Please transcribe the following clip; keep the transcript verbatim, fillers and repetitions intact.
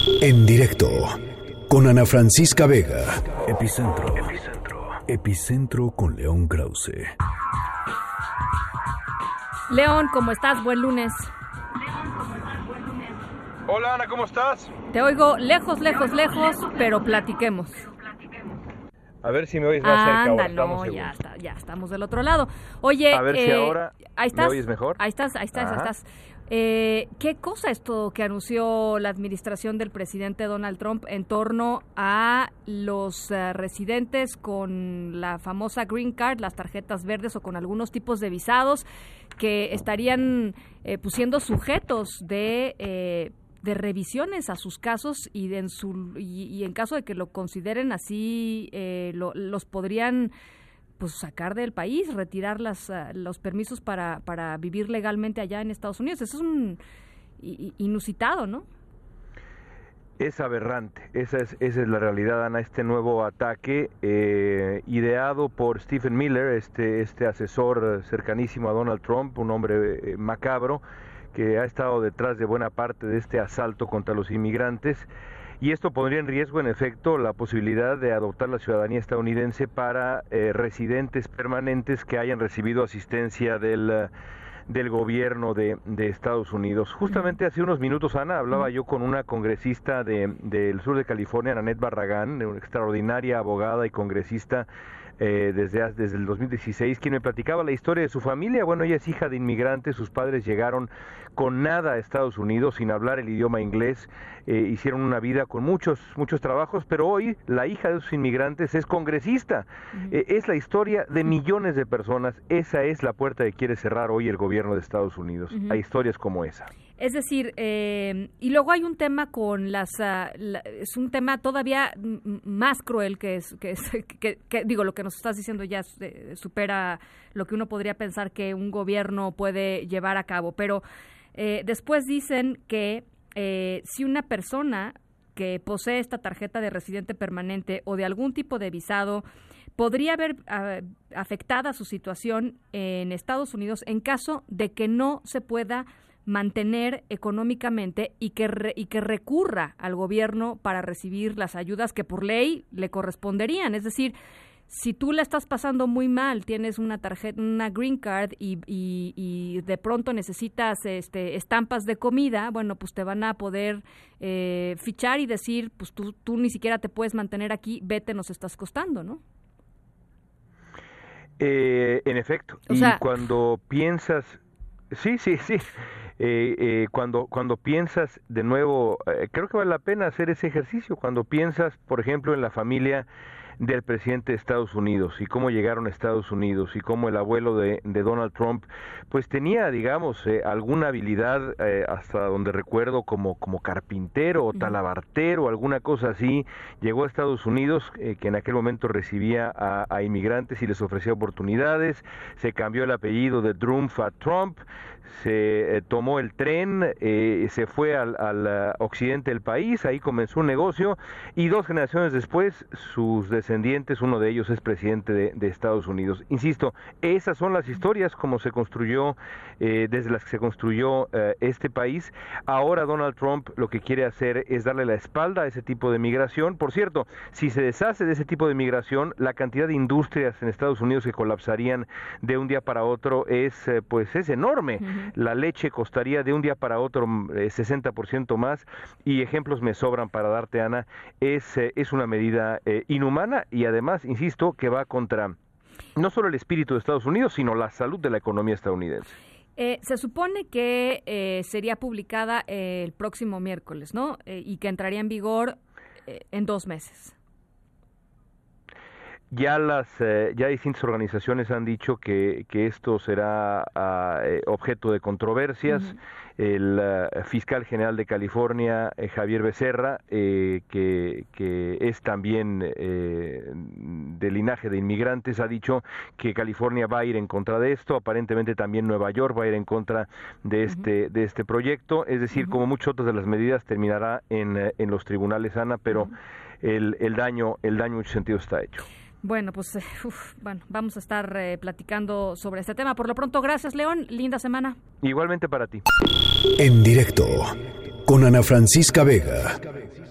En directo con Ana Francisca Vega. Epicentro. Epicentro. Epicentro con León Krause. León, ¿cómo estás? Buen lunes. Hola Ana, ¿cómo estás? Te oigo lejos, lejos, lejos, pero platiquemos. A ver si me oyes más cerca ahora. Anda, no, ya, está, ya estamos del otro lado. Oye, a ver eh, si ahora ahí estás, me oyes mejor. Ahí estás, ahí estás, Ajá. ahí estás. Eh, ¿Qué cosa esto que anunció la administración del presidente Donald Trump en torno a los uh, residentes con la famosa Green Card, las tarjetas verdes o con algunos tipos de visados que estarían eh, pues siendo sujetos de... Eh, de revisiones a sus casos y, de en, su, y, y en caso de que lo consideren así, eh, lo, los podrían pues sacar del país, retirar las, uh, los permisos para, para vivir legalmente allá en Estados Unidos. Eso es un i, inusitado, ¿no? Es aberrante, esa es, esa es la realidad, Ana. Este nuevo ataque eh, ideado por Stephen Miller, este, este asesor cercanísimo a Donald Trump, un hombre eh, macabro, que ha estado detrás de buena parte de este asalto contra los inmigrantes, y esto pondría en riesgo, en efecto, la posibilidad de adoptar la ciudadanía estadounidense para eh, residentes permanentes que hayan recibido asistencia del, del gobierno de, de Estados Unidos. Justamente hace unos minutos, Ana, hablaba yo con una congresista de, del sur de California, Nanette Barragán, una extraordinaria abogada y congresista, Eh, desde, desde el dos mil dieciséis, quien me platicaba la historia de su familia. Bueno, ella es hija de inmigrantes, sus padres llegaron con nada a Estados Unidos, sin hablar el idioma inglés, eh, hicieron una vida con muchos, muchos trabajos, pero hoy la hija de esos inmigrantes es congresista. Uh-huh. Eh, es la historia de millones de personas, esa es la puerta que quiere cerrar hoy el gobierno de Estados Unidos. Uh-huh. Hay historias como esa. Es decir, eh, y luego hay un tema con las, uh, la, es un tema todavía m- más cruel que es, que, es que, que digo, lo que nos estás diciendo ya eh, supera lo que uno podría pensar que un gobierno puede llevar a cabo, pero eh, después dicen que eh, si una persona que posee esta tarjeta de residente permanente o de algún tipo de visado podría ver uh, afectada su situación en Estados Unidos en caso de que no se pueda mantener económicamente y que re, y que recurra al gobierno para recibir las ayudas que por ley le corresponderían. Es decir, si tú la estás pasando muy mal, tienes una tarjeta, una green card y, y, y de pronto necesitas este, estampas de comida, bueno, pues te van a poder eh, fichar y decir, pues tú, tú ni siquiera te puedes mantener aquí, vete, nos estás costando, ¿no? Eh, en efecto, o y sea, cuando piensas, sí, sí, sí. Eh, eh, cuando cuando piensas de nuevo, eh, creo que vale la pena hacer ese ejercicio, cuando piensas, por ejemplo, en la familia del presidente de Estados Unidos y cómo llegaron a Estados Unidos y cómo el abuelo de, de Donald Trump pues tenía, digamos, eh, alguna habilidad, eh, hasta donde recuerdo, como, como carpintero o talabartero, alguna cosa así, llegó a Estados Unidos, eh, que en aquel momento recibía a, a inmigrantes y les ofrecía oportunidades, se cambió el apellido de Trump a Trump, se eh, tomó el tren, eh, se fue al, al uh, occidente del país, ahí comenzó un negocio y dos generaciones después sus descendientes, uno de ellos es presidente de, de Estados Unidos. Insisto, esas son las historias como se construyó, eh, desde las que se construyó eh, este país. Ahora Donald Trump lo que quiere hacer es darle la espalda a ese tipo de migración. Por cierto, si se deshace de ese tipo de migración, la cantidad de industrias en Estados Unidos que colapsarían de un día para otro es, eh, pues es enorme. Uh-huh. La leche costaría de un día para otro eh, sesenta por ciento más, y ejemplos me sobran para darte, Ana. Es, eh, es una medida eh, inhumana y además, insisto, que va contra no solo el espíritu de Estados Unidos, sino la salud de la economía estadounidense. Eh, se supone que eh, sería publicada eh, el próximo miércoles, ¿no? Eh, y que entraría en vigor eh, en dos meses. Ya las eh, ya distintas organizaciones han dicho que, que esto será uh, eh, objeto de controversias. Uh-huh. El uh, fiscal general de California, eh, Javier Becerra, eh, que, que es también eh, de linaje de inmigrantes, ha dicho que California va a ir en contra de esto. Aparentemente también Nueva York va a ir en contra de este, uh-huh. de este proyecto. Es decir, uh-huh. como muchas otras de las medidas, terminará en, en los tribunales, Ana, pero uh-huh. el, el daño, el daño en muchos sentidos está hecho. Bueno, pues uf, bueno, vamos a estar eh, platicando sobre este tema. Por lo pronto, gracias, León. Linda semana. Igualmente para ti. En directo con Ana Francisca Vega.